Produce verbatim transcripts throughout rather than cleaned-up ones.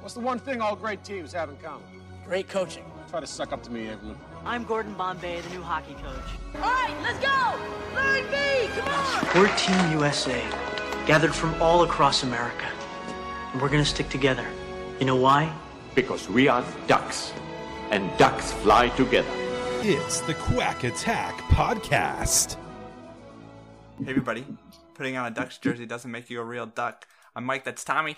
What's the one thing all great teams have in common? Great coaching. Try to suck up to me, Evelyn. I'm Gordon Bombay, the new hockey coach. All right, let's go! Larry B, come on! We're Team U S A, gathered from all across America. And we're gonna stick together. You know why? Because we are ducks, and ducks fly together. It's the Quack Attack Podcast. Hey everybody, putting on a Ducks jersey doesn't make you a real duck. I'm Mike, that's Tommy.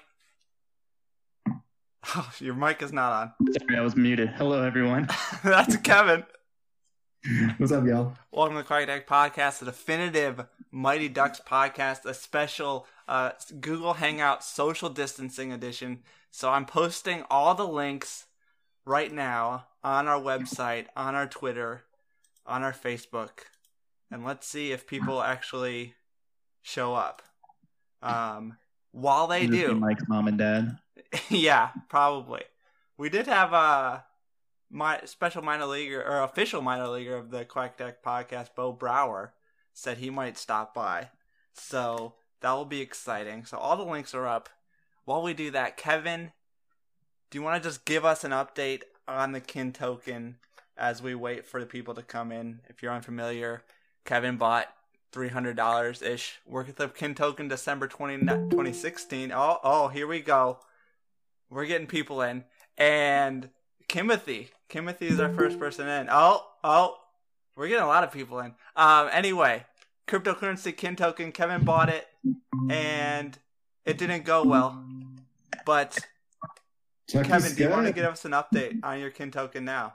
Oh, your mic is not on. Sorry, I was muted. Hello, everyone. That's Kevin. What's up, y'all? Welcome to the Quack Attack Podcast, the definitive Mighty Ducks podcast, a special uh, Google Hangout social distancing edition. So I'm posting all the links right now on our website, on our Twitter, on our Facebook, and let's see if people actually show up. Um, while they do, Mike's mom and dad. Yeah, probably. We did have a my special minor leaguer or official minor leaguer of the Quack Attack podcast, Bo Brower, said he might stop by. So that will be exciting. So all the links are up. While we do that, Kevin, do you want to just give us an update on the Kin Token as we wait for the people to come in? If you're unfamiliar, Kevin bought three hundred dollars ish worth of Kin Token December twentieth, twenty sixteen. Oh, oh, here we go. We're getting people in. And Kimothy. Kimothy is our first person in. Oh, oh. We're getting a lot of people in. Um, anyway, cryptocurrency Kin Token. Kevin bought it. And it didn't go well. But, Chucky Kevin, do you Scott. want to give us an update on your Kin Token now?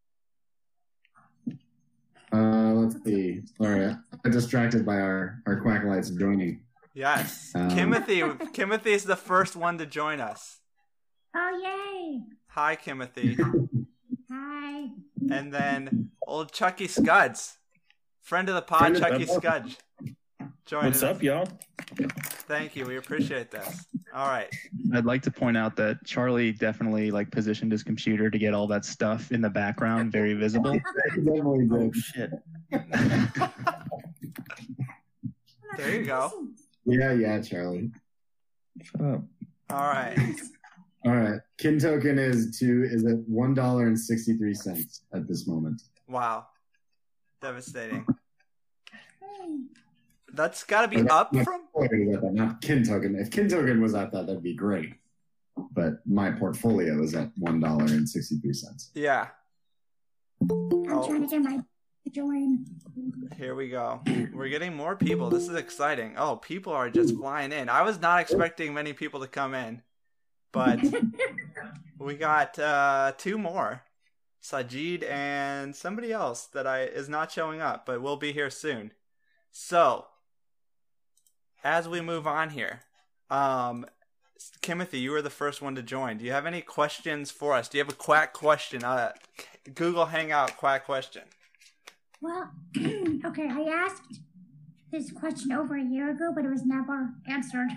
Uh, let's see. Sorry, I'm distracted by our, our Quack Lights joining. Yes. Um, Kimothy. Kimothy is the first one to join us. Oh, yay! Hi, Kimothy. Hi. And then old Chucky Scuds. Friend of the pod, Friend of Chucky the- Scuds. Joining What's up, us. y'all? Thank you. We appreciate this. All right. I'd like to point out that Charlie definitely like positioned his computer to get all that stuff in the background very visible. Definitely Oh, shit. There you go. Yeah, yeah, Charlie. Shut up. All right. All right. Kin Token is to is at one dollar and sixty three cents at this moment. Wow. Devastating. Hey. That's got to be Not- up not- from... not, not Kin Token. If Kin Token was at that, that'd be great. But my portfolio is at one dollar and sixty three cents. Yeah. I'm Oh. trying to get my join. Here we go. We're getting more people. This is exciting. Oh, people are just flying in. I was not expecting many people to come in. But we got uh, two more. Sajid and somebody else that I is not showing up, but will be here soon. So, as we move on here, um, Kimothy, you were the first one to join. Do you have any questions for us? Do you have a quack question? Uh, Google Hangout quack question. Well, okay, I asked this question over a year ago, but it was never answered.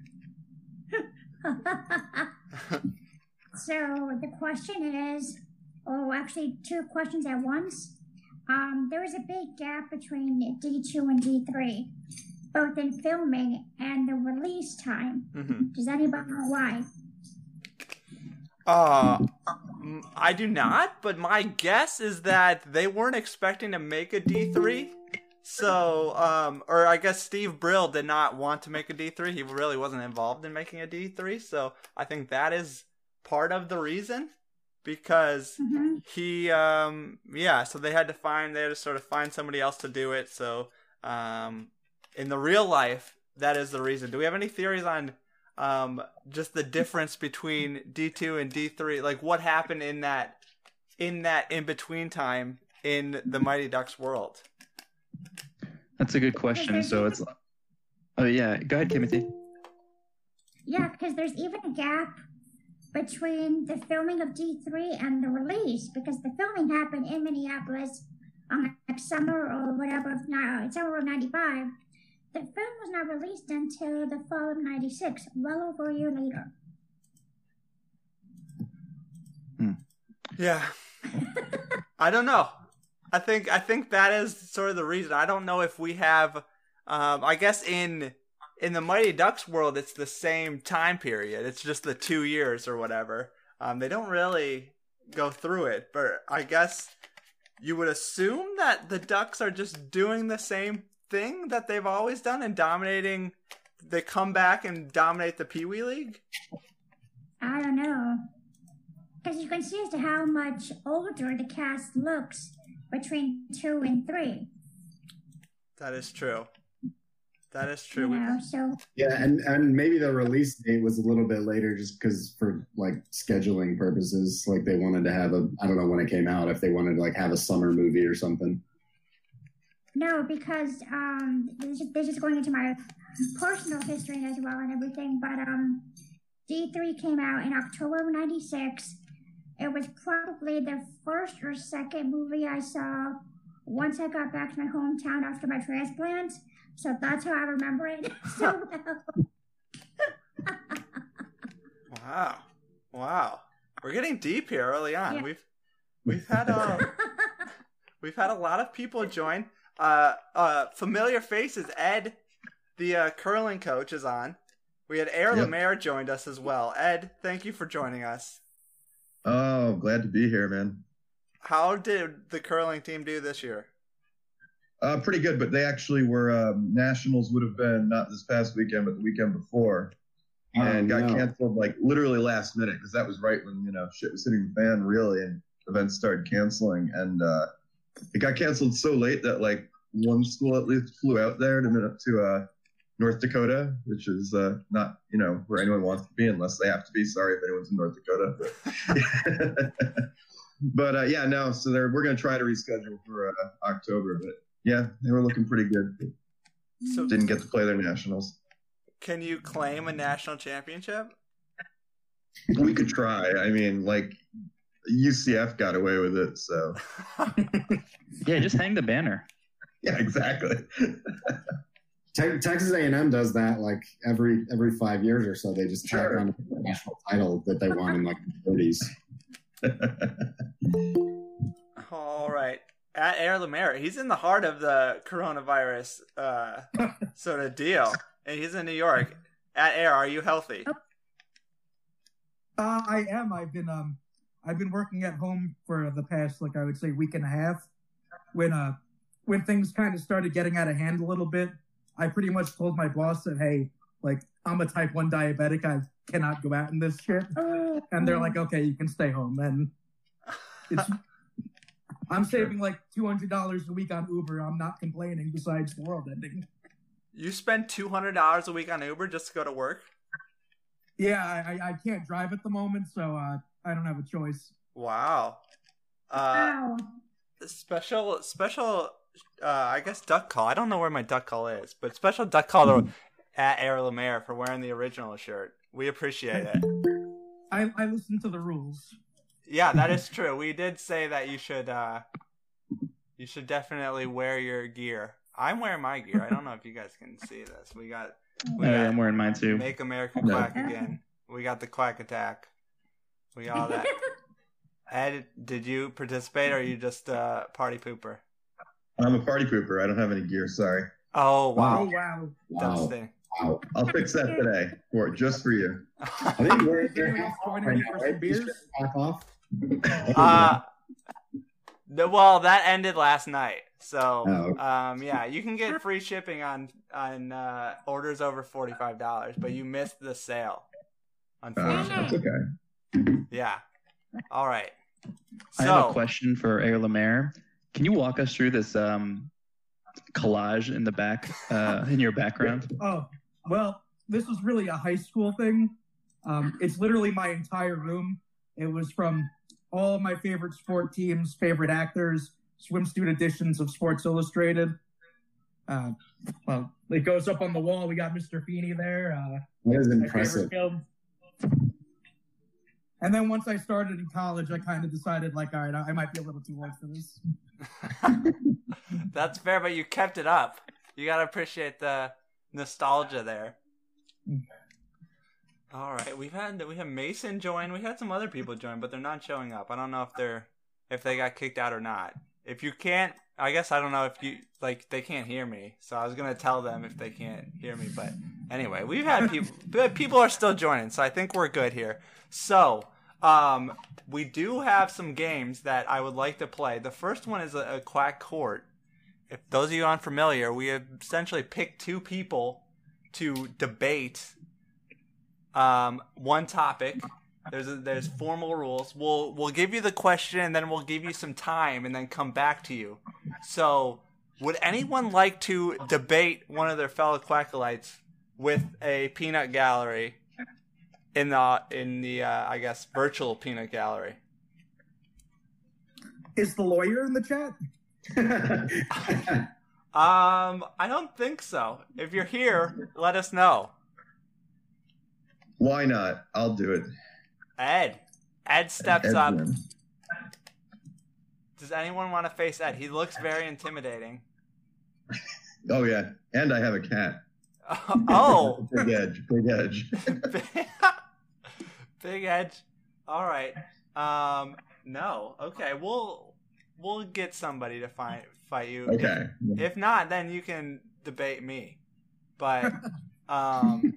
So the question is, oh, actually two questions at once. Um, there was a big gap between D two and D three, both in filming and the release time. Mm-hmm. Does anybody know why? Uh, mm, I do not, but my guess is that they weren't expecting to make a D three. So, um, or I guess Steve Brill did not want to make a D three. He really wasn't involved in making a D three. So I think that is part of the reason, because Mm-hmm. he, um, yeah, so they had to find, they had to sort of find somebody else to do it. So, um, in the real life, that is the reason. Do we have any theories on, um, just the difference between D two and D three? Like what happened in that, in that in-between time in the Mighty Ducks world? That's a good question. So it's oh yeah, go ahead, Timothy. Yeah, because there's even a gap between the filming of D three and the release, because the filming happened in Minneapolis um, like summer or whatever, of ni- summer of ninety-five. The film was not released until the fall of ninety-six, well over a year later. Hmm. Yeah. I don't know. I think I think that is sort of the reason. I don't know if we have um I guess in in the Mighty Ducks world, it's the same time period. It's just the two years or whatever. Um, they don't really go through it, but I guess you would assume that the Ducks are just doing the same thing that they've always done and dominating. They come back and dominate the Pee Wee League? I don't know. Because you can see as to how much older the cast looks between two and three. That is true. That is true. You know, so Yeah, and, and maybe the release date was a little bit later just because for like scheduling purposes, like they wanted to have a, I don't know when it came out, if they wanted to like have a summer movie or something. no, because um, this is, this is going into my personal history as well and everything. But um, D three came out in October of ninety-six. It was probably the first or second movie I saw once I got back to my hometown after my transplant. So that's how I remember it so well. Wow. Wow. We're getting deep here early on. Yeah. We've we've had a we've had a lot of people join. Uh uh familiar faces. Ed, the uh, curling coach, is on. We had Air Yep. Lemaire joined us as well. Ed, thank you for joining us. Oh, glad to be here, man. How did the curling team do this year? Uh, pretty good, but they actually were, um, Nationals would have been not this past weekend, but the weekend before. Oh, And got no. canceled like literally last minute because that was right when, you know, shit was hitting the fan really and events started canceling. And uh, it got canceled so late that like one school at least flew out there to, to uh, North Dakota, which is uh, not, you know, where anyone wants to be unless they have to be. Sorry if anyone's in North Dakota. But, but uh, yeah, no, so they're, we're going to try to reschedule for uh, October. But yeah, they were looking pretty good. So Didn't get to play their Nationals. can you claim a national championship? We could try. I mean, like, U C F got away with it, so. Yeah, just hang the banner. Yeah, exactly. Te- Texas A and M does that like every every five years or so. They just tack Sure. on a national title that they won in like the thirties. All right. At Air Lemaire, he's in the heart of the coronavirus uh, sort of deal. And he's in New York. At Air, are you healthy? Uh, I am. I've been um, I've been working at home for the past, like I would say, week and a half. When uh, when things kind of started getting out of hand a little bit, I pretty much told my boss that, hey, like I'm a type one diabetic, I cannot go out in this shit. And they're like, okay, you can stay home. And it's, I'm saving like two hundred dollars a week on Uber. I'm not complaining. Besides the world ending. You spend two hundred dollars a week on Uber just to go to work? Yeah, I, I- I can't drive at the moment, so uh, I don't have a choice. Wow. Uh, special, special, uh, I guess duck call. I don't know where my duck call is, but special duck call to at Air Lemaire for wearing the original shirt. We appreciate it. I, I listen to the rules. Yeah, that is true. We did say that you should, uh, you should definitely wear your gear. I'm wearing my gear. I don't know if you guys can see this. We got, we Oh, got yeah, I'm wearing mine too. Make America No. Quack Again. We got the Quack Attack. We got all that. Ed, did you participate, or are you just a uh, party pooper? I'm a party pooper. I don't have any gear. Sorry. Oh wow! Oh, wow. Dustin. Wow. I'll fix that today for just for you. I think we're they're Anyone half off joining right me now, for right? some These beers? shirts half off. Uh, the, well, that ended last night. So, Oh. um, yeah, you can get free shipping on on uh, orders over forty five dollars, but you missed the sale. Uh, Unfortunately, that's okay. yeah. All right. I have a So, question for Air Lemaire. Can you walk us through this um, collage in the back, uh, in your background? Oh, well, this was really a high school thing. Um, it's literally my entire room. It was from all of my favorite sport teams, favorite actors, swimsuit editions of Sports Illustrated. Uh, well, it goes up on the wall. We got Mister Feeney there. Uh, That is my impressive. favorite film. And then once I started in college, I kind of decided, like, all right, I I might be a little too old for this. that's fair, but you kept it up. You gotta appreciate the nostalgia there. All right, we've had we have Mason join. We had some other people join, but they're not showing up. I don't know if they're if they got kicked out or not. If you can't, I guess I don't know if you like they can't hear me. So I was gonna tell them if they can't hear me, but Anyway, we've had people. but people are still joining, so I think we're good here. So, um, we do have some games that I would like to play. The first one is a, a Quack Court. If those of you unfamiliar, we have essentially picked two people to debate um, one topic. There's a, there's formal rules. We'll we'll give you the question, and then we'll give you some time, and then come back to you. So, would anyone like to debate one of their fellow Quackalites with a peanut gallery in the in the uh, I guess virtual peanut gallery? Is the lawyer in the chat? um, I don't think so. If you're here, let us know. Why not? I'll do it. Ed. Ed steps Ed up. win. Does anyone want to face Ed? He looks very intimidating. Oh yeah, and I have a cat. Oh, big edge, big edge. Big Edge. All right. Um, no. Okay. We'll we'll get somebody to fight fight you. Okay. If, if not, then you can debate me. But um,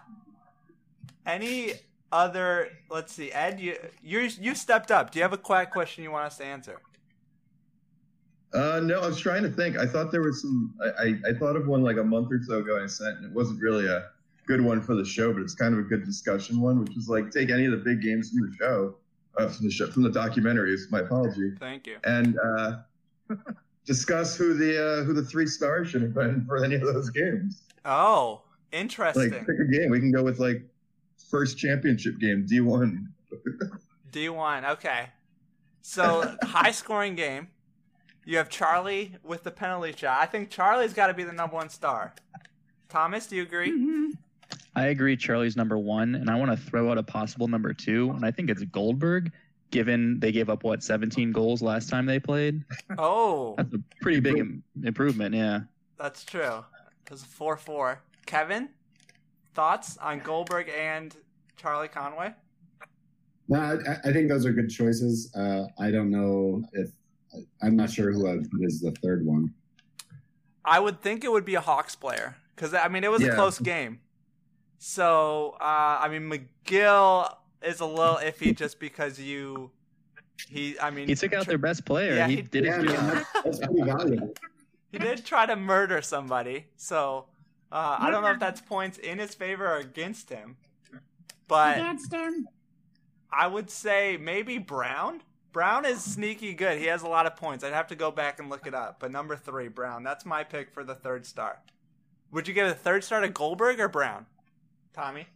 any other? Let's see. Ed, you you you stepped up. Do you have a Quack question you want us to answer? Uh, no, I was trying to think. I thought there was some. I, I, I thought of one like a month or so ago. I sent, and it wasn't really a good one for the show, but it's kind of a good discussion one, which is like take any of the big games from the show, uh, from the show, from the documentaries. My apology. Thank you. And uh, discuss who the uh, who the three stars should have been for any of those games. Oh, interesting. Like pick a game. We can go with like first championship game, D one. D one. Okay. So high scoring game. You have Charlie with the penalty shot. I think Charlie's got to be the number one star. Thomas, do you agree? Mm-hmm. I agree. Charlie's number one, and I want to throw out a possible number two, and I think it's Goldberg, given they gave up, what, seventeen goals last time they played? Oh. That's a pretty big im- improvement, yeah. That's true. It was four four. Kevin, thoughts on Goldberg and Charlie Conway? No, I, I think those are good choices. Uh, I don't know if I'm not sure who is the third one. I would think it would be a Hawks player because I mean it was Yeah. a close game. So uh, I mean McGill is a little iffy just because you he I mean He took out their best player. Yeah, he, he- did his Yeah, job. man, that's pretty valuable. he did try to murder somebody. So uh, I don't know if that's points in his favor or against him. But Against him. I would say maybe Brown. Brown is sneaky good. He has a lot of points. I'd have to go back and look it up. But number three, Brown. That's my pick for the third star. Would you give the third star to Goldberg or Brown? Tommy?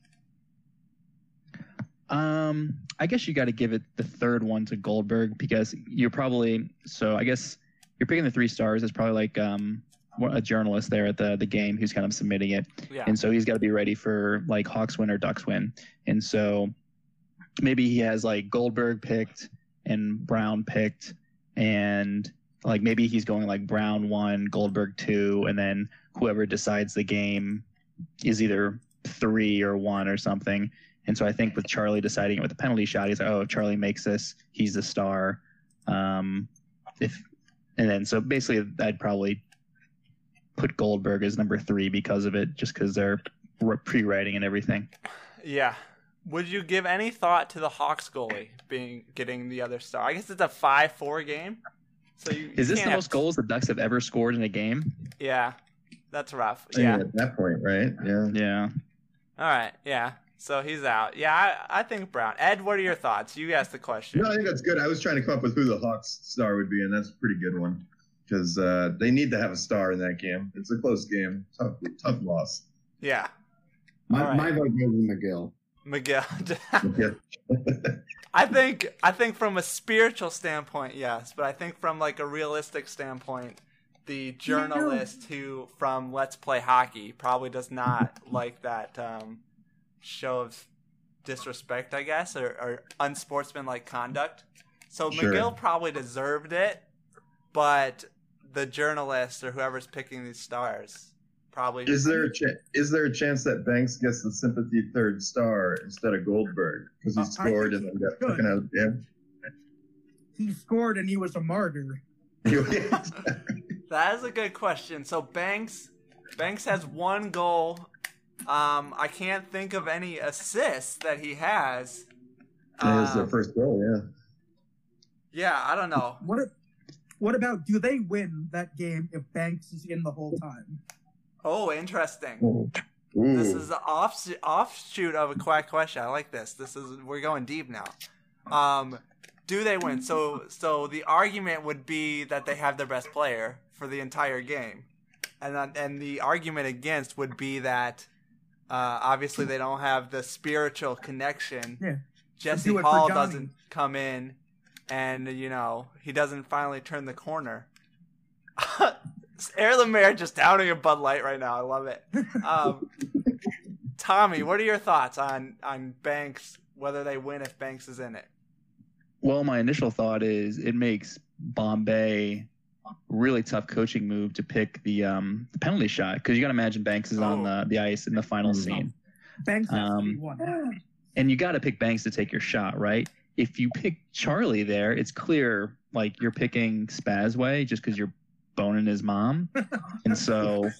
Um, I guess you got to give it the third one to Goldberg because you're probably so. I guess you're picking the three stars. It's probably like um a journalist there at the the game who's kind of submitting it, Yeah. and so he's got to be ready for like Hawks win or Ducks win, and so maybe he has like Goldberg picked and Brown picked, and like maybe he's going like Brown one, Goldberg two, and then whoever decides the game is either three or one or something. And so I think with Charlie deciding it with the penalty shot, he's like, oh, if Charlie makes this, he's the star. Um, if and then so basically, I'd probably put Goldberg as number three because of it, just because they're pre-writing and everything. Yeah. Would you give any thought to the Hawks goalie being getting the other star? I guess it's a five four game. So you, you Is this can't the have- most goals the Ducks have ever scored in a game? Yeah. That's rough. I mean, Yeah. at that point, right? Yeah. Yeah. All right. Yeah. So he's out. Yeah, I, I think Brown. Ed, what are your thoughts? You asked the question. No, I think that's good. I was trying to come up with who the Hawks star would be, and that's a pretty good one because uh, they need to have a star in that game. It's a close game, tough, tough loss. Yeah. My, All right. my vote goes to McGill. Miguel. I think I think from a spiritual standpoint, yes, but I think from like a realistic standpoint, the journalist who from Let's Play Hockey probably does not like that um, show of disrespect, I guess, or, or unsportsmanlike conduct. So Sure. McGill probably deserved it, but the journalist or whoever's picking these stars probably Is there a ch- is there a chance that Banks gets the sympathy third star instead of Goldberg because he Uh, I scored think and he got could. taken out? Yeah. He scored and he was a martyr. That is a good question. So Banks, Banks has one goal Um, I can't think of any assists that he has. That was Um, their first goal, yeah. Yeah, I don't know. What if, what about, do they win that game if Banks is in the whole time? Oh, interesting. Ooh. This is the off offshoot of a quack question. I like this. This is we're going deep now. Um, do they win? So, so the argument would be that they have their best player for the entire game, and then, and the argument against would be that uh, obviously they don't have the spiritual connection. Yeah. Jesse Do it for Hall Johnny. doesn't come in, and you know he doesn't finally turn the corner. Air Lemaire just downing a Bud Light right now. I love it. Um, Tommy, what are your thoughts on on Banks? Whether they win if Banks is in it? Well, my initial thought is it makes Bombay a really tough coaching move to pick the um the penalty shot, because you got to imagine Banks is on the, the ice in the final scene. Banks has to be Um, one. and you got to pick Banks to take your shot, right? If you pick Charlie there, it's clear like you're picking Spazway just because you're boning his mom, and so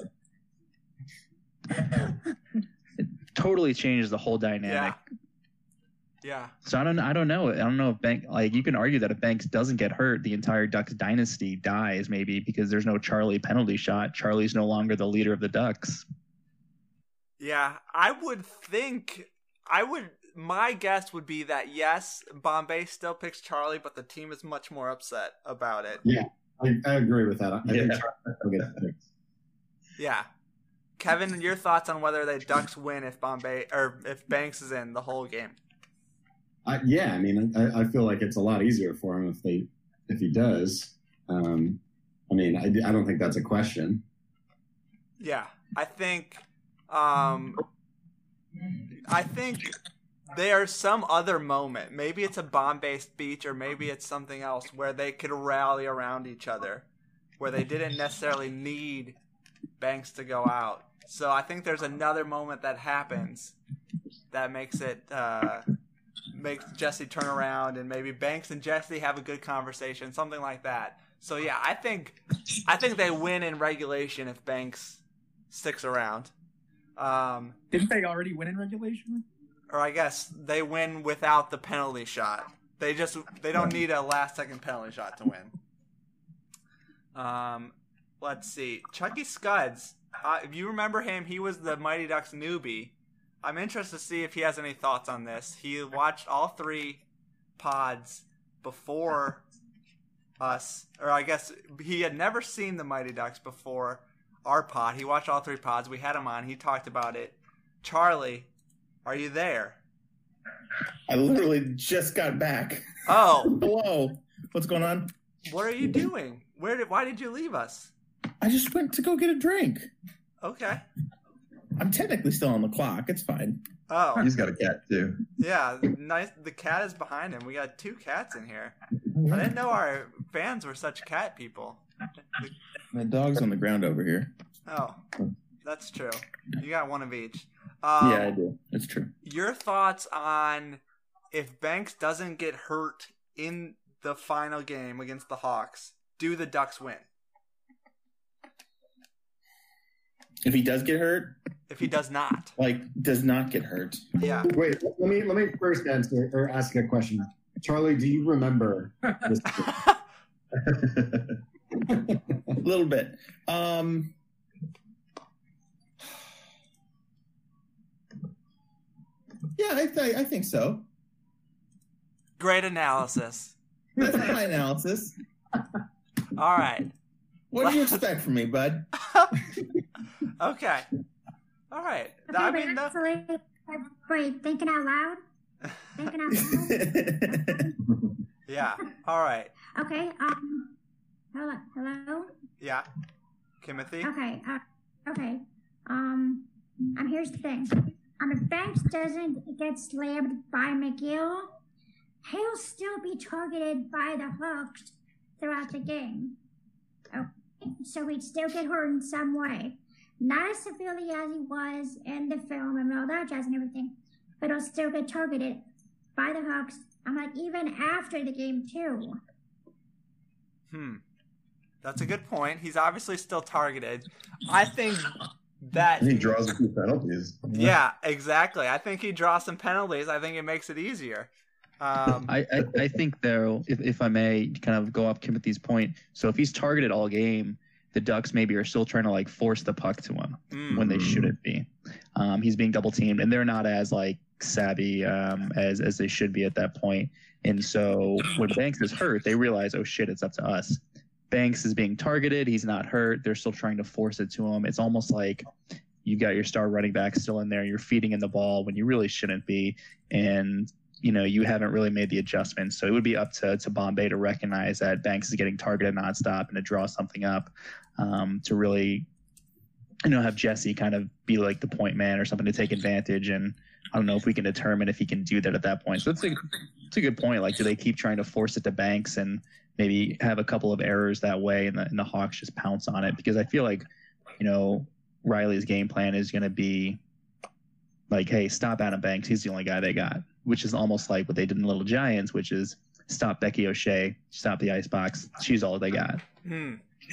it totally changes the whole dynamic. Yeah. So I don't, I don't know. I don't know if Bank, like you can argue that if Banks doesn't get hurt, the entire Ducks dynasty dies, maybe because there's no Charlie penalty shot. Charlie's no longer the leader of the Ducks. Yeah, I would think I would. My guess would be that yes, Bombay still picks Charlie, but the team is much more upset about it. Yeah, I, I agree with that. I Yeah. think Charlie will get picked. Yeah. Kevin, your thoughts on whether the Ducks win if Bombay or if Banks is in the whole game? I, yeah, I mean, I, I feel like it's a lot easier for him if they if he does. Um, I mean, I, I don't think that's a question. Yeah, I think, um, I think there's some other moment. Maybe it's a Bombay speech, or maybe it's something else where they could rally around each other, where they didn't necessarily need Banks to go out. So I think there's another moment that happens that makes it uh, makes Jesse turn around, and maybe Banks and Jesse have a good conversation, something like that. So yeah, I think I think they win in regulation if Banks sticks around. Um, Didn't they already win in regulation? or I guess they win without the penalty shot. They just they don't need a last second penalty shot to win. Um, let's see, Chucky Scuds. Uh, if you remember him, he was the Mighty Ducks newbie. I'm interested to see if he has any thoughts on this. He watched all three pods before us, or I guess he had never seen the Mighty Ducks before our pod. He watched all three pods. We had him on. He talked about it. Charlie, are you there? I literally just got back. Oh. Hello. What's going on? What are you doing? Where did? Why did you leave us? I just went to go get a drink. Okay. I'm technically still on the clock. It's fine. Oh. He's got a cat too. Yeah, nice. The cat is behind him. We got two cats in here. I didn't know our fans were such cat people. My dog's on the ground over here. Oh, that's true. You got one of each. Um, Yeah, I do. It's true. Your thoughts on if Banks doesn't get hurt in the final game against the Hawks, do the Ducks win? If he does get hurt, If he does not, like does not get hurt. Yeah. Wait, let me let me first answer or ask a question. Charlie, do you remember this? A little bit. Um, yeah, I, th- I think so. great analysis. That's not my analysis. All right. What do you expect from me, bud? Okay. All right. Okay, I but mean, the- actually, wait, thinking out loud? Thinking out loud? yeah. All right. Okay, um, hello? hello? Yeah. Timothy? Okay, uh, okay, um, um, here's the thing. Um, if Banks doesn't get slammed by McGill, he'll still be targeted by the Hawks throughout the game. Okay, so he'd still get hurt in some way. Not as severely as he was in the film and all that jazz and everything, but he'll still get targeted by the Hawks. I'm like, even after the game, too. Hmm. That's a good point. He's obviously still targeted. I think that he draws a few penalties. Yeah, exactly. I think he draws some penalties. I think it makes it easier. Um, I, I, I think though, if, if I may kind of go off Timothy's point, so if he's targeted all game, the Ducks maybe are still trying to like force the puck to him mm. when they shouldn't be. Um, he's being double teamed, and they're not as like savvy um, as as they should be at that point. And so when Banks is hurt, they realize, oh shit, it's up to us. Banks is being targeted. He's not hurt. They're still trying to force it to him. It's almost like you've got your star running back still in there. You're feeding in the ball when you really shouldn't be. And you know, you haven't really made the adjustments. So it would be up to, to Bombay to recognize that Banks is getting targeted nonstop and to draw something up um, to really, you know, have Jesse kind of be like the point man or something to take advantage. And I don't know if we can determine if he can do that at that point. So it's a, it's a good point. Like, do they keep trying to force it to Banks and maybe have a couple of errors that way and the, and the Hawks just pounce on it? Because I feel like, you know, Riley's game plan is going to be like, hey, stop Adam Banks. He's the only guy they got, which is almost like what they did in Little Giants, which is stop Becky O'Shea, stop the icebox. She's all they got. Hmm.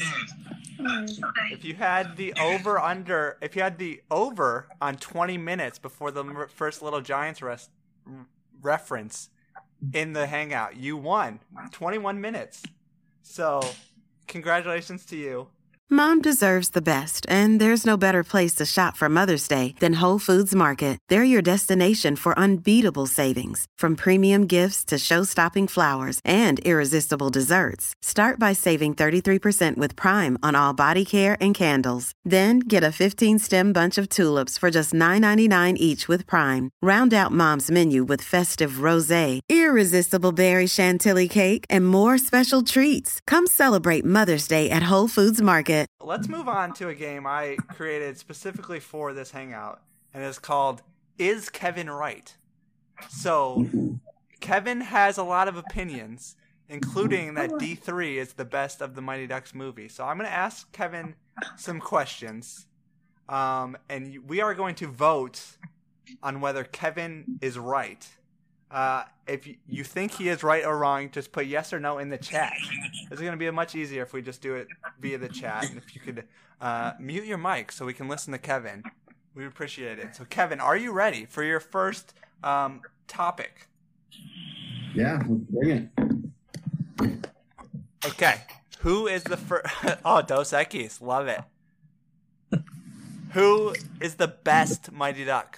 If you had the over under, if you had the over on twenty minutes before the first Little Giants res- reference in the hangout, you won twenty-one minutes. So, congratulations to you. Mom deserves the best, and there's no better place to shop for Mother's Day than Whole Foods Market. They're your destination for unbeatable savings, from premium gifts to show-stopping flowers and irresistible desserts. Start by saving thirty-three percent with Prime on all body care and candles. Then get a fifteen-stem bunch of tulips for just nine ninety-nine each with Prime. Round out Mom's menu with festive rosé, irresistible berry chantilly cake, and more special treats. Come celebrate Mother's Day at Whole Foods Market. Let's move on to a game I created specifically for this hangout, and it's called Is Kevin Right? So, Kevin has a lot of opinions, including that D three is the best of the Mighty Ducks movie. So I'm going to ask Kevin some questions, um, and we are going to vote on whether Kevin is right. Uh, if you think he is right or wrong, just put yes or no in the chat. It's going to be much easier if we just do it via the chat. And if you could uh, mute your mic so we can listen to Kevin, we would appreciate it. So, Kevin, are you ready for your first um, topic? Yeah, bring it. Okay. Who is the first? Oh, Dos Equis. Love it. Who is the best Mighty Duck?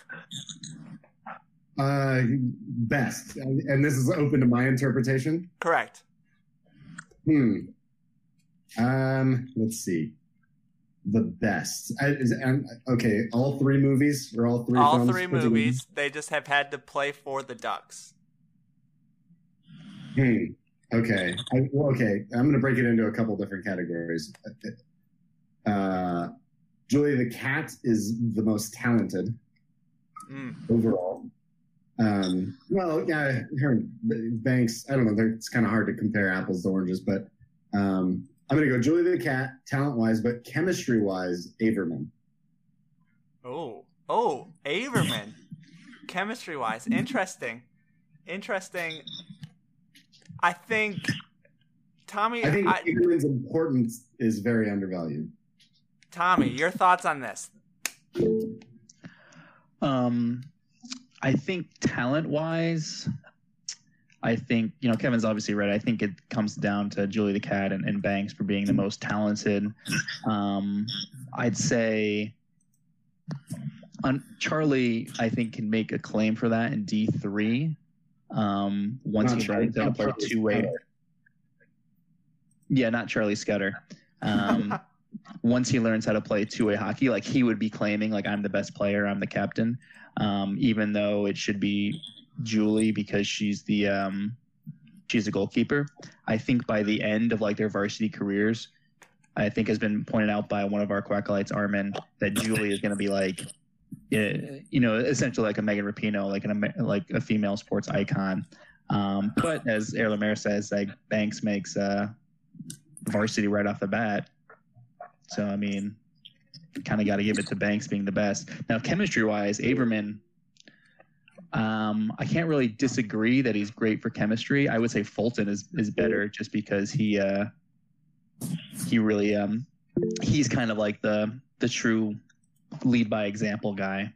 Uh, best, and this is open to my interpretation. Correct. Hmm. Um. Let's see. The best. I, is, um, okay, all three movies or all three. All films three movies. They just have had to play for the Ducks. Hmm. Okay. I, well, okay. I'm going to break it into a couple different categories. Uh, Julie the Cat is the most talented mm. overall. Um, well, yeah, her Banks, I don't know, it's kind of hard to compare apples to oranges, but um, I'm going to go Julie the Cat, talent-wise, but chemistry-wise, Averman. Oh, oh, Averman. Chemistry-wise, interesting. Interesting. I think, Tommy... I think I, Averman's importance is very undervalued. Tommy, your thoughts on this? Um... I think talent-wise, I think, you know, Kevin's obviously right. I think it comes down to Julie the Cat and, and Banks for being the most talented. Um, I'd say on, Charlie, I think, can make a claim for that in D three. Um, once Not he Charlie, learns how to play Charlie two-way. Scudder. Yeah, not Charlie Scudder. Um, once he learns how to play two-way hockey, like he would be claiming, like, I'm the best player, I'm the captain. Um, even though it should be Julie because she's the um, she's the goalkeeper. I think by the end of like their varsity careers, I think has been pointed out by one of our Quackalites, Armin, that Julie is going to be like, you know, essentially like a Megan Rapinoe, like an like a female sports icon. Um, but as Air Lemaire says, like Banks makes uh, varsity right off the bat. So I mean. Kind of got to give it to Banks being the best. Now, chemistry-wise, Averman, um, I can't really disagree that he's great for chemistry. I would say Fulton is, is better just because he uh, he really um, he's kind of like the the true lead by example guy.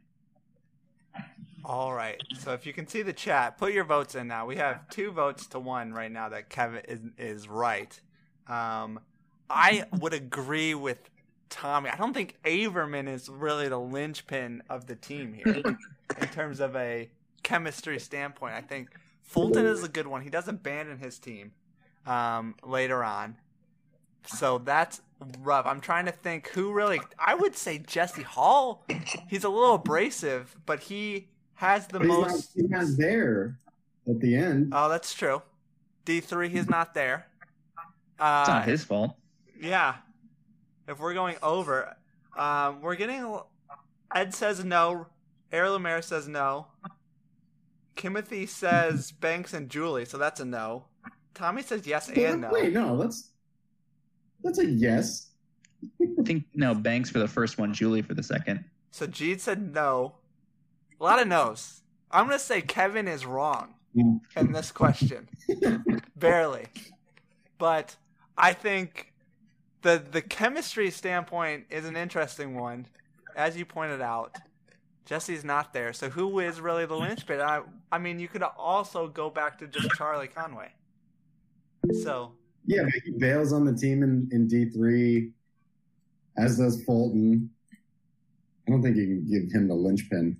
All right. So if you can see the chat, put your votes in now. We have two votes to one right now that Kevin is is right. Um, I would agree with Tommy. I don't think Averman is really the linchpin of the team here in terms of a chemistry standpoint. I think Fulton is a good one. He does abandon his team um, later on. So that's rough. I'm trying to think who really... I would say Jesse Hall. He's a little abrasive, but he has the but he's most... Not, he's not there at the end. Oh, that's true. D three, he's not there. Uh, It's not his fault. Yeah. If we're going over, um, we're getting... A, Ed says no. Air Lemaire says no. Timothy says Banks and Julie, so that's a no. Tommy says yes and no. Wait, no, that's... That's a yes. I think no, Banks for the first one, Julie for the second. So Jeed said no. A lot of no's. I'm going to say Kevin is wrong Mm. in this question. Barely. But I think the the chemistry standpoint is an interesting one. As you pointed out, Jesse's not there. So who is really the linchpin? I, I mean, you could also go back to just Charlie Conway. So... Yeah, but he bails on the team in, in D three, as does Fulton. I don't think you can give him the linchpin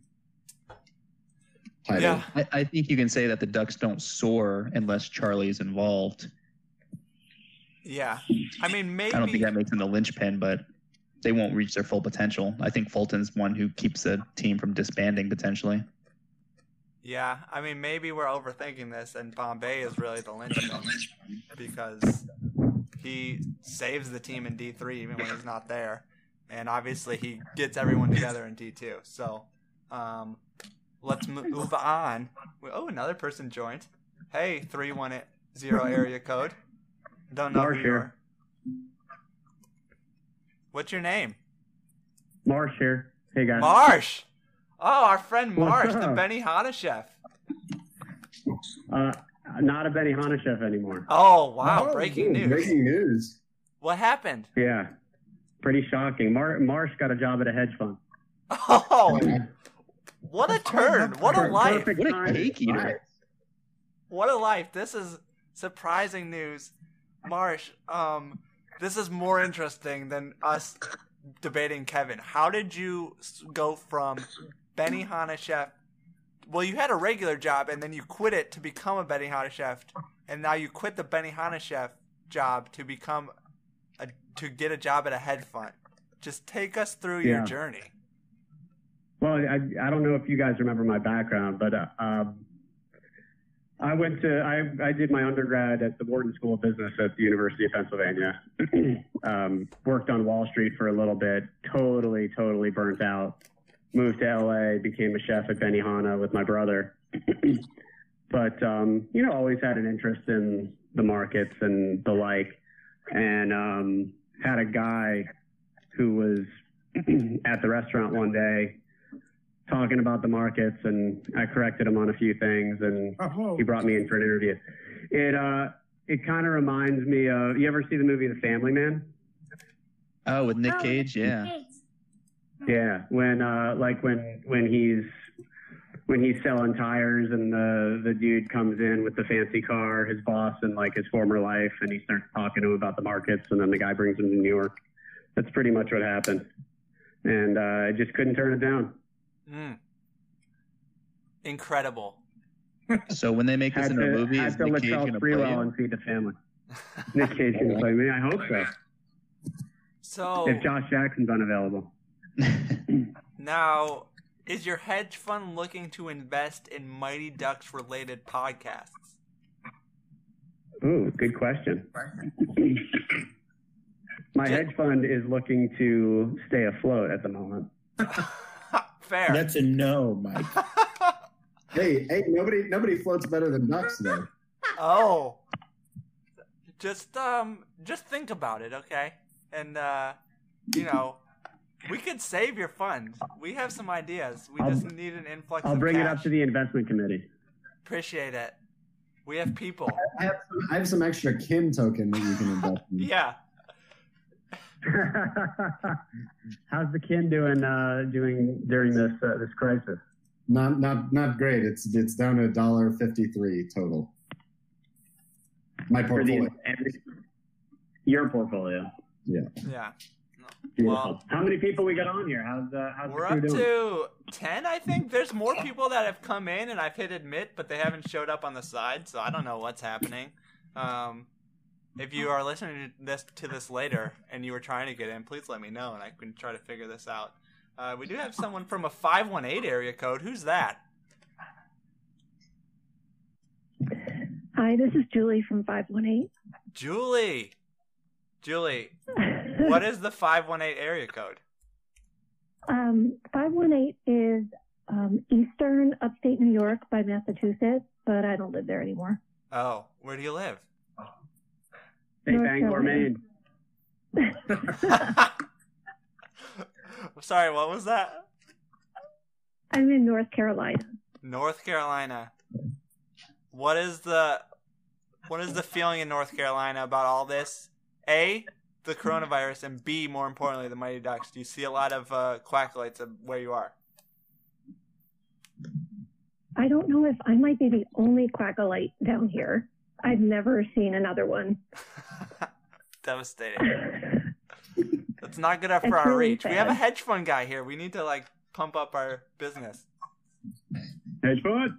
title. Yeah. I, I think you can say that the Ducks don't soar unless Charlie's involved. Yeah. I mean, maybe... I don't think that makes them the linchpin, but they won't reach their full potential. I think Fulton's one who keeps the team from disbanding potentially. Yeah, I mean, maybe we're overthinking this, and Bombay is really the linchpin because he saves the team in D three even when he's not there, and obviously he gets everyone together in D two. So, um, let's move on. Oh, another person joined. Hey, three one zero area code. Don't know Marsh who you here. are. What's your name? Marsh here. Hey guys. Marsh. Oh, our friend What's Marsh, the up? Benihana chef. Uh, not a Benihana chef anymore. Oh, wow. Oh, breaking news. Breaking news. What happened? Yeah, pretty shocking. Mar- Marsh got a job at a hedge fund. Oh, what a turn. What a life. Perfect What a timing. cake eater. What a life. This is surprising news. Marsh, um, this is more interesting than us debating Kevin. How did you s- go from Benihana chef? Well, you had a regular job and then you quit it to become a Benihana chef, and now you quit the Benihana chef job to become a, to get a job at a hedge fund. Just take us through your Yeah. journey. Well, I, I don't know if you guys remember my background, but uh, um, I went to I, I did my undergrad at the Wharton School of Business at the University of Pennsylvania. um, worked on Wall Street for a little bit. Totally, totally burnt out. Moved to L A. Became a chef at Benihana with my brother. But um, you know, always had an interest in the markets and the like. And um, had a guy who was at the restaurant one day talking about the markets, and I corrected him on a few things, and Oh. he brought me in for an interview. It uh, it kind of reminds me of, you ever see the movie The Family Man? Oh, with Nick Oh, Cage, yeah. Thanks. Yeah, when uh, like when when he's when he's selling tires, and the the dude comes in with the fancy car, his boss and like his former life, and he starts talking to him about the markets, and then the guy brings him to New York. That's pretty much what happened, and uh, I just couldn't turn it down. Mm. Incredible. So when they make this Had into a to, movie, had is to Nick look Cage Charles going to play Sprewell you? and feed the family. Nick Cage can play me. I hope so. So If Josh Jackson's unavailable. now, is your hedge fund looking to invest in Mighty Ducks related podcasts? Ooh, good question. My hedge fund is looking to stay afloat at the moment. Fair. That's a no, Mike. Hey, hey, nobody nobody floats better than Ducks, though. Oh. Just um just think about it, okay? And uh you know, we could save your fund. We have some ideas. We I'll- just need an influx I'll of bring it cash. up to the investment committee. Appreciate it. We have people. I have, some, I have some extra Kim token that you can invest in. Yeah. How's the kin doing? Uh, doing during this uh, this crisis? Not not not great. It's it's down to a dollar fifty three total. My For the- portfolio. every- your portfolio. Yeah. Yeah. Beautiful. Well- How many people we got on here? How's uh, how's We're the crew up doing? to ten, I think. There's more people that have come in, and I've hit admit, but they haven't showed up on the side, so I don't know what's happening. Um, if you are listening to this to this later and you were trying to get in, please let me know, and I can try to figure this out. Uh, we do have someone from a five one eight area code. Who's that? Hi, this is Julie from five one eight. Julie. Julie, what is the five one eight area code? Um, five one eight is um, Eastern Upstate New York by Massachusetts, but I don't live there anymore. Oh, where do you live? Hey, North Bangor, Carolina. Maine. Sorry, what was that? I'm in North Carolina. North Carolina. What is the what is the feeling in North Carolina about all this? A, the coronavirus, and B, more importantly, the Mighty Ducks. Do you see a lot of uh, quacklights of where you are? I don't know if I might be the only quackalite down here. I've never seen another one. Devastating. That's not good enough for It's our really reach. We have a sad. hedge fund guy here. We need to like pump up our business. Hedge fund.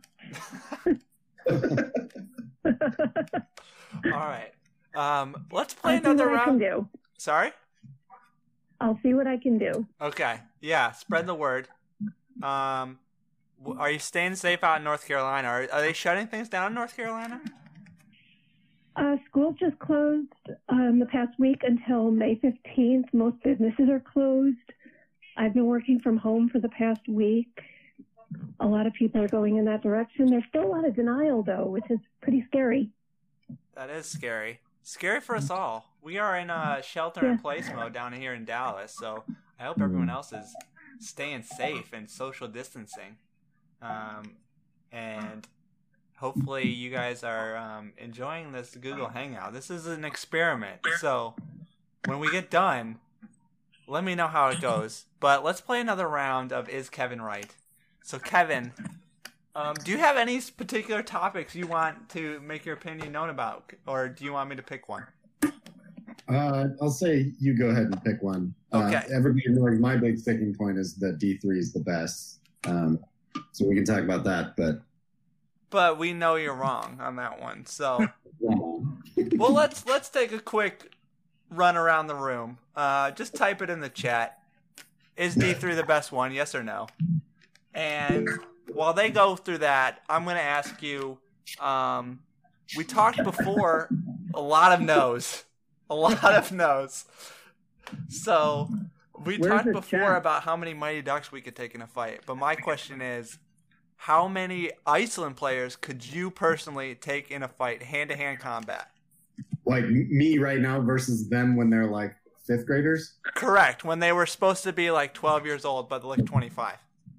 All right. Um, let's play I'll see another what I can round. do. Sorry? I'll see what I can do. Okay. Yeah, spread the word. Um, w- are you staying safe out in North Carolina? Are, are they shutting things down in North Carolina? Uh, school just closed um, the past week until May fifteenth. Most businesses are closed. I've been working from home for the past week. A lot of people are going in that direction. There's still a lot of denial, though, which is pretty scary. That is scary. Scary for us all. We are in a shelter-in-place mode down here in Dallas, so I hope everyone else is staying safe and social distancing. Um, and hopefully you guys are um, enjoying this Google Hangout. This is an experiment, so when we get done, let me know how it goes. But let's play another round of Is Kevin Right? So, Kevin, um, do you have any particular topics you want to make your opinion known about, or do you want me to pick one? Uh, I'll say you go ahead and pick one. Okay. Uh, everybody knows my big sticking point is that D three is the best. Um, so we can talk about that, but But we know you're wrong on that one. So, well, let's let's take a quick run around the room. Uh, just type it in the chat. Is D three the best one? Yes or no? And while they go through that, I'm going to ask you. Um, we talked before. A lot of no's. A lot of no's. So we Where's talked the before chat? about how many Mighty Ducks we could take in a fight. But my question is, how many Iceland players could you personally take in a fight, hand-to-hand combat? like m- me right now versus them when they're like fifth graders. Correct. When they were supposed to be like twelve years old, but like twenty-five.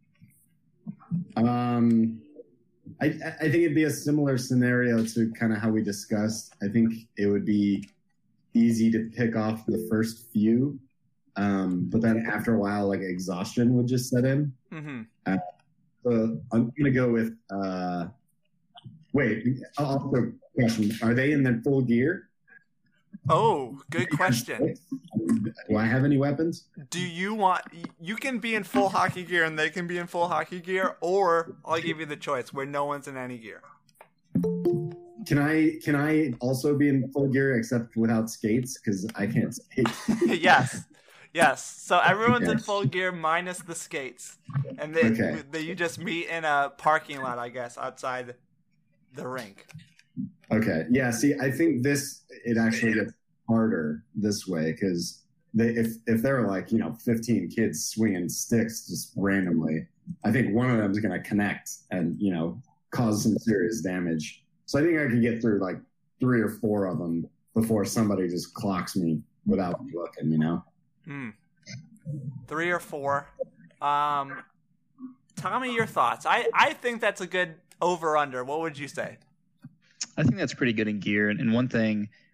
Um, I, I think it'd be a similar scenario to kind of how we discussed. I think it would be easy to pick off the first few, um, but then after a while, like exhaustion would just set in. Mm-hmm. Uh, so I'm gonna go with. Uh, wait, also question: are they in their full gear? Oh, good question. Do I have any weapons? Do you want... You can be in full hockey gear and they can be in full hockey gear, or I'll give you the choice where no one's in any gear. Can I can I also be in full gear except without skates? Because I can't skate. Yes. Yes. So everyone's in Yes. full gear minus the skates. And they, Okay. they, you just meet in a parking lot, I guess, outside the rink. Okay. Yeah. See, I think this it actually gets harder this way because they if if there are like you know fifteen kids swinging sticks just randomly, I think one of them is going to connect and you know cause some serious damage. So I think I could get through like three or four of them before somebody just clocks me without me looking. You know. Hmm. Three or four. Um, Tommy, your thoughts? I, I think that's a good over-under. What would you say? I think that's pretty good in gear. And, and one thing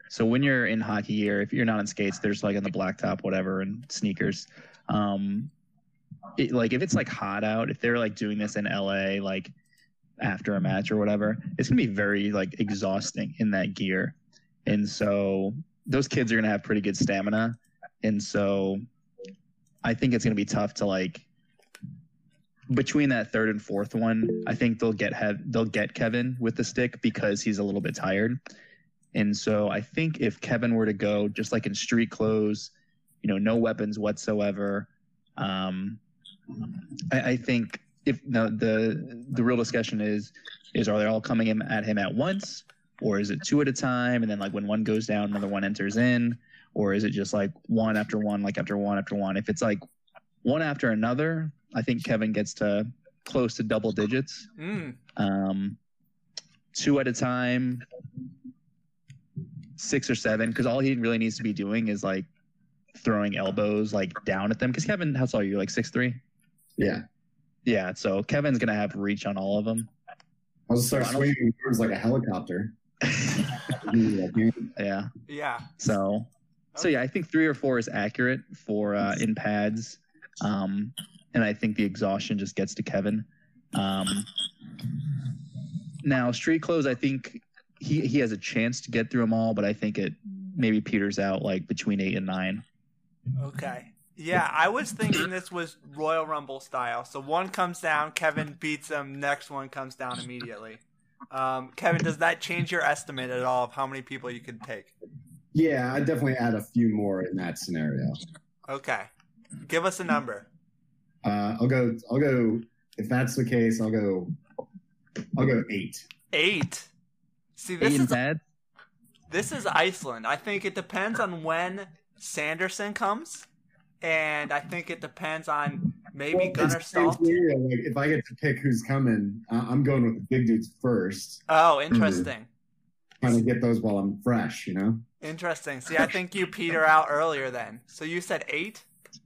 So when you're in hockey gear, if you're not in skates, there's like on the blacktop, whatever, and sneakers. Um, it, like if it's like hot out, if they're like doing this in L A, like after a match or whatever, it's gonna be very like exhausting in that gear. And so those kids are gonna have pretty good stamina. And so I think it's gonna be tough to like between that third and fourth one. I think they'll get have they'll get Kevin with the stick because he's a little bit tired. And so I think if Kevin were to go just like in street clothes, you know, no weapons whatsoever, um, I, I think if no, the the real discussion is is are they all coming in at him at once, or is it two at a time, and then like when one goes down, another one enters in, or is it just like one after one, like after one after one? If it's like one after another, I think Kevin gets to close to double digits. Mm. Um, two at a time, six or seven, because all he really needs to be doing is like throwing elbows like down at them. Because Kevin, how tall are you? Like six three? Yeah. Yeah. So Kevin's gonna have reach on all of them. I'll just start swinging arms like a helicopter. Yeah. Yeah. So, so yeah, I think three or four is accurate for uh, in pads, um, and I think the exhaustion just gets to Kevin. Um, now, street clothes, I think he he has a chance to get through them all, but I think it maybe peters out like between eight and nine. Okay. Yeah, I was thinking this was Royal Rumble style. So one comes down, Kevin beats him, next one comes down immediately. Um, Kevin, does that change your estimate at all of how many people you could take? Yeah, I'd definitely add a few more in that scenario. Okay. Give us a number. Uh, I'll go. I'll go. If that's the case, I'll go. I'll go eight. Eight. See, this eight is bad. This is Iceland. I think it depends on when Sanderson comes, and I think it depends on maybe Well, Gunnar it's the same Salt. scenario, like, if I get to pick who's coming, uh, I'm going with the big dudes first. Oh, interesting. Trying to get those while I'm fresh, you know. Interesting. See, I think you peter out earlier then. So you said eight?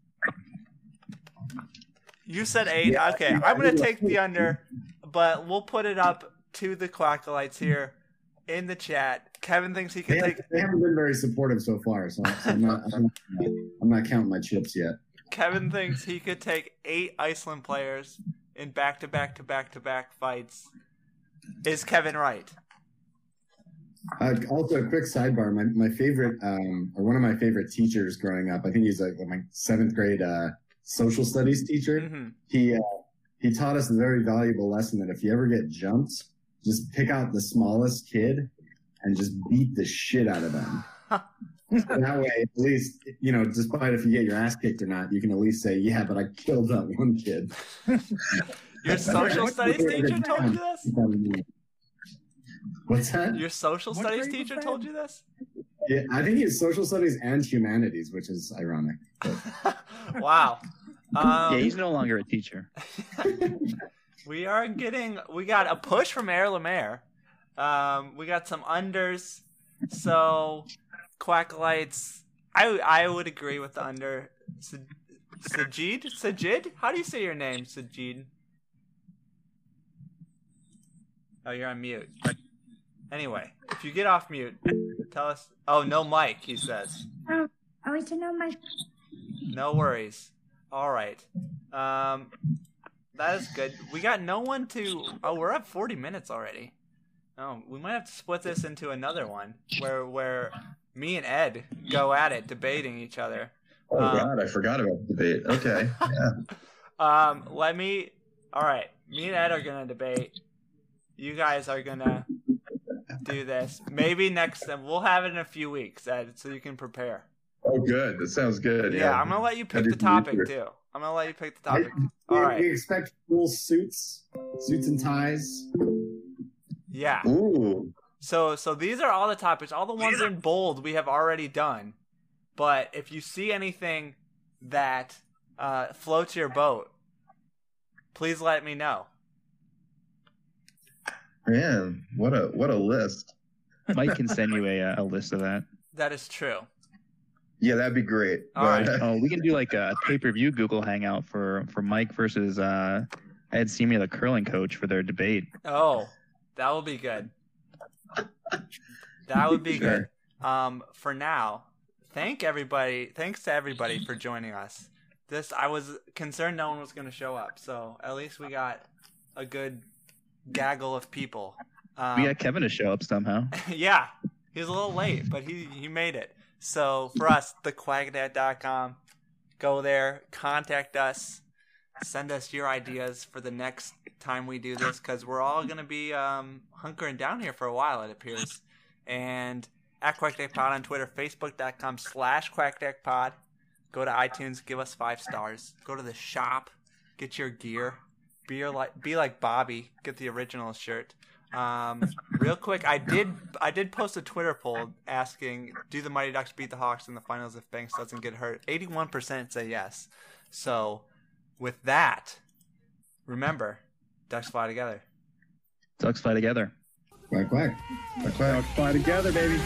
You said eight. Yeah, Okay, yeah, I'm going to yeah. take the under, but we'll put it up to the Quackalites here in the chat. Kevin thinks he They, can have, take... they haven't been very supportive so far, so, so I'm, not, I'm, not, I'm not counting my chips yet. Kevin thinks he could take eight Iceland players in back-to-back-to-back-to-back fights. Is Kevin right? Uh, also, a quick sidebar. My my favorite, um, or one of my favorite teachers growing up. I think he's like my seventh grade uh, social studies teacher. Mm-hmm. He uh, he taught us a very valuable lesson that if you ever get jumped, just pick out the smallest kid and just beat the shit out of them. That way, at least, you know, despite if you get your ass kicked or not, you can at least say, "Yeah, but I killed that one kid." Your social studies teacher told you this? What's that? Your social studies teacher told you this? Yeah, I think it's social studies and humanities, which is ironic. But. Wow. Um, Yeah, he's no longer a teacher. We are getting, we got a push from Air Lemaire. Um, we got some unders. So, Quackalites, I, I would agree with the under. Sajid? Sajid? How do you say your name, Sajid? Oh, you're on mute. Anyway, if you get off mute, tell us. Oh, no mic, he says. Oh, oh, it's a no mic. No worries. All right. Um, that is good. We got no one to. Oh, we're at forty minutes already. Oh, we might have to split this into another one where where me and Ed go at it, debating each other. Oh um, God, I forgot about the debate. Okay. Yeah. Um, let me. All right, me and Ed are gonna debate. You guys are gonna do this. Maybe next time we'll have it in a few weeks, Ed, so you can prepare. Oh, good. That sounds good. Yeah, Yeah, I'm gonna let you pick I the do topic research. too. I'm gonna let you pick the topic. We, All right. we expect full suits, suits and ties. Yeah. Ooh. So so these are all the topics. All the ones in bold we have already done. But if you see anything that uh, floats your boat, please let me know. Man, what a what a list. Mike can send you a, a list of that. That is true. Yeah, that'd be great. All right. Oh, we can do like a pay-per-view Google Hangout for, for Mike versus uh, Ed Seymour, the curling coach, for their debate. Oh, that would be good. That would be Sure. good. Um, for now, thank everybody. Thanks to everybody for joining us. This I was concerned no one was going to show up, so at least we got a good gaggle of people. Um, We got Kevin to show up somehow. yeah, he was a little late, but he he made it. So for us, the quack attack dot com, go there, contact us, send us your ideas for the next time we do this, because we're all going to be um, hunkering down here for a while, it appears. And at QuackDeckPod on Twitter, Facebook.com slash QuackDeckPod. Go to iTunes, give us five stars. Go to the shop, get your gear. Be, your like, be like Bobby, get the original shirt. Um, real quick, I did I did post a Twitter poll asking, do the Mighty Ducks beat the Hawks in the finals if Banks doesn't get hurt? eighty-one percent say yes. So, with that, remember, Ducks fly together. Ducks fly together. Quack, quack. Quack, quack. Ducks fly together, baby.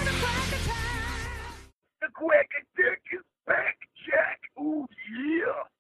The Quack Attack is back, Jack. Ooh, yeah.